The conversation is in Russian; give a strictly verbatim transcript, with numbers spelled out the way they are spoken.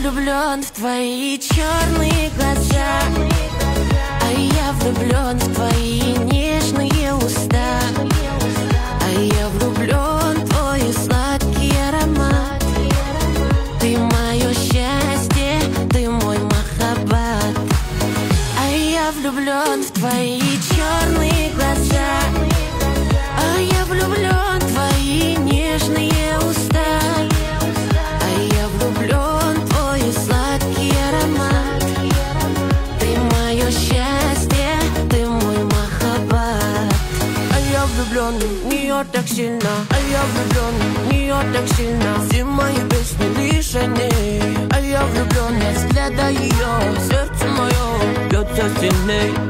влюблен в твои черные глаза, а я влюблен в твои нежные уста, а я влюблен в твой сладкий аромат. Ты мое счастье, ты мой махаббат. А я влюблен в твои черные глаза, а я влюблен в твои нежные уста, а я влюблен в твой сладкий аромат. Ты мое счастье, ты мой махаббат. А я влюблен в нее так сильно, а я влюблен в нее так сильно. Все мои песни лишь о ней. А я влюблен от взгляда ее, сердце мое бьется сильней.